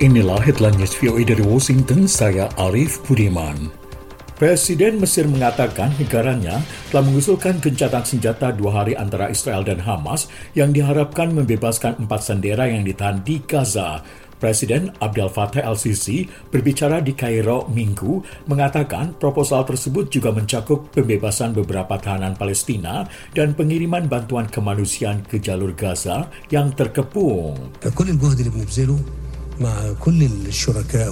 Inilah headline news VOA dari Washington, saya Arif Budiman. Presiden Mesir mengatakan negaranya telah mengusulkan gencatan senjata 2 hari antara Israel dan Hamas yang diharapkan membebaskan 4 sandera yang ditahan di Gaza. Presiden Abdel Fattah el-Sisi berbicara di Kairo Minggu mengatakan proposal tersebut juga mencakup pembebasan beberapa tahanan Palestina dan pengiriman bantuan kemanusiaan ke jalur Gaza yang terkepung. كل الجهد اللي بنبذله مع كل الشركاء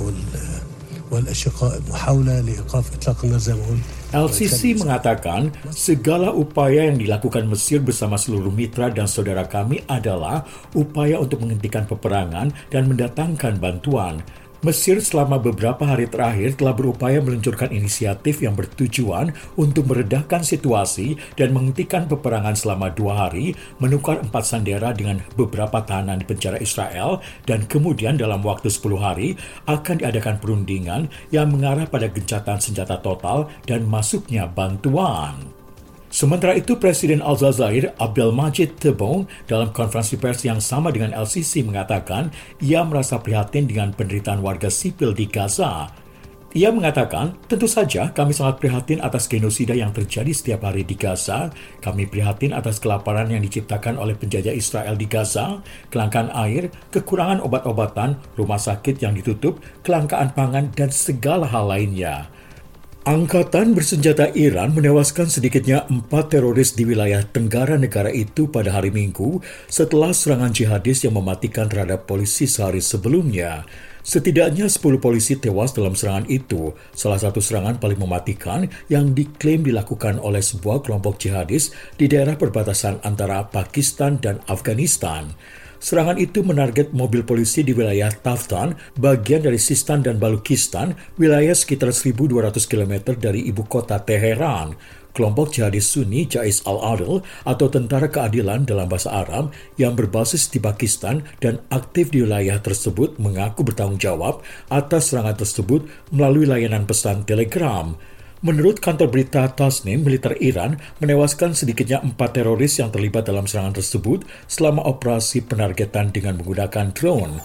والأشقاء محاولة لإيقاف إطلاق النار زي ما قلت. El-Sisi mengatakan segala upaya yang dilakukan Mesir bersama seluruh mitra dan saudara kami adalah upaya untuk menghentikan peperangan dan mendatangkan bantuan. Mesir selama beberapa hari terakhir telah berupaya meluncurkan inisiatif yang bertujuan untuk meredakan situasi dan menghentikan peperangan selama 2 hari, menukar 4 sandera dengan beberapa tahanan di penjara Israel, dan kemudian dalam waktu 10 hari akan diadakan perundingan yang mengarah pada gencatan senjata total dan masuknya bantuan. Sementara itu, Presiden Aljazair Abdelmajid Tebboune dalam konferensi pers yang sama dengan El-Sisi mengatakan ia merasa prihatin dengan penderitaan warga sipil di Gaza. Ia mengatakan, tentu saja kami sangat prihatin atas genosida yang terjadi setiap hari di Gaza. Kami prihatin atas kelaparan yang diciptakan oleh penjajah Israel di Gaza, kelangkaan air, kekurangan obat-obatan, rumah sakit yang ditutup, kelangkaan pangan, dan segala hal lainnya. Angkatan bersenjata Iran menewaskan sedikitnya 4 teroris di wilayah tenggara negara itu pada hari Minggu setelah serangan jihadis yang mematikan terhadap polisi sehari sebelumnya. Setidaknya 10 polisi tewas dalam serangan itu, salah satu serangan paling mematikan yang diklaim dilakukan oleh sebuah kelompok jihadis di daerah perbatasan antara Pakistan dan Afghanistan. Serangan itu menarget mobil polisi di wilayah Taftan, bagian dari Sistan dan Balukistan, wilayah sekitar 1.200 km dari ibu kota Teheran. Kelompok jihadis Sunni Jais al-Adil atau Tentara Keadilan dalam bahasa Arab yang berbasis di Pakistan dan aktif di wilayah tersebut mengaku bertanggung jawab atas serangan tersebut melalui layanan pesan Telegram. Menurut kantor berita Tasnim, militer Iran menewaskan sedikitnya 4 teroris yang terlibat dalam serangan tersebut selama operasi penargetan dengan menggunakan drone.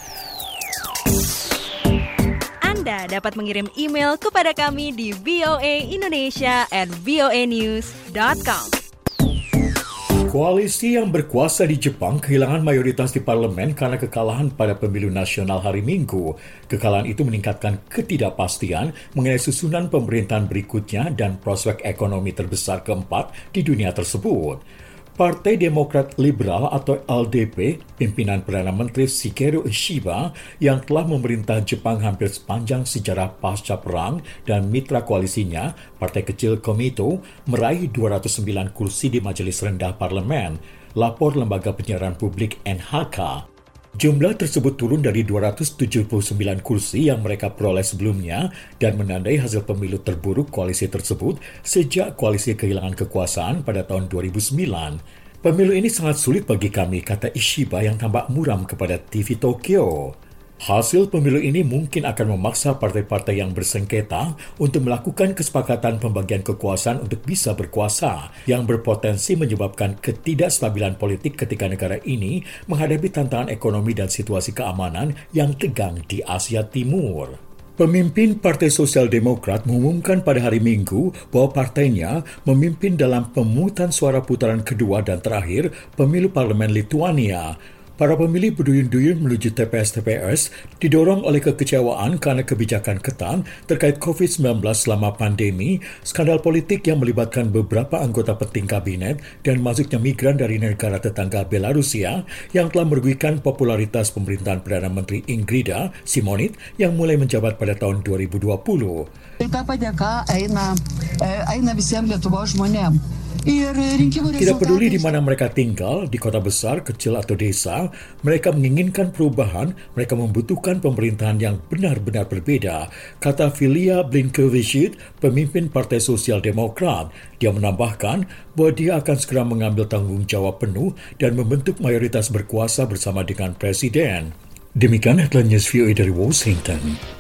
Anda dapat mengirim email kepada kami di voaindonesia@voanews.com. Koalisi yang berkuasa di Jepang kehilangan mayoritas di parlemen karena kekalahan pada pemilu nasional hari Minggu. Kekalahan itu meningkatkan ketidakpastian mengenai susunan pemerintahan berikutnya dan prospek ekonomi terbesar keempat di dunia tersebut. Partai Demokrat Liberal atau LDP, pimpinan Perdana Menteri Shigeru Ishiba yang telah memerintah Jepang hampir sepanjang sejarah pasca perang dan mitra koalisinya, Partai Kecil Komeito, meraih 209 kursi di Majelis Rendah Parlemen, lapor Lembaga Penyiaran Publik NHK. Jumlah tersebut turun dari 279 kursi yang mereka peroleh sebelumnya dan menandai hasil pemilu terburuk koalisi tersebut sejak koalisi kehilangan kekuasaan pada tahun 2009. Pemilu ini sangat sulit bagi kami, kata Ishiba yang tampak muram kepada TV Tokyo. Hasil pemilu ini mungkin akan memaksa partai-partai yang bersengketa untuk melakukan kesepakatan pembagian kekuasaan untuk bisa berkuasa, yang berpotensi menyebabkan ketidakstabilan politik ketika negara ini menghadapi tantangan ekonomi dan situasi keamanan yang tegang di Asia Timur. Pemimpin Partai Sosial Demokrat mengumumkan pada hari Minggu bahwa partainya memimpin dalam pemungutan suara putaran kedua dan terakhir pemilu parlemen Lituania. Para pemilih berduyun-duyun menuju TPS-TPS didorong oleh kekecewaan karena kebijakan ketat terkait COVID-19 selama pandemi, skandal politik yang melibatkan beberapa anggota penting kabinet, dan masuknya migran dari negara tetangga Belarusia yang telah merugikan popularitas pemerintahan Perdana Menteri Ingrida Simonit yang mulai menjabat pada tahun 2020. Tidak peduli di mana mereka tinggal, di kota besar, kecil atau desa, mereka menginginkan perubahan, mereka membutuhkan pemerintahan yang benar-benar berbeda, kata Filia Blinkevičiūtė, pemimpin Partai Sosial Demokrat. Dia menambahkan bahwa dia akan segera mengambil tanggung jawab penuh dan membentuk mayoritas berkuasa bersama dengan Presiden. Demikian headline news VOA dari Washington.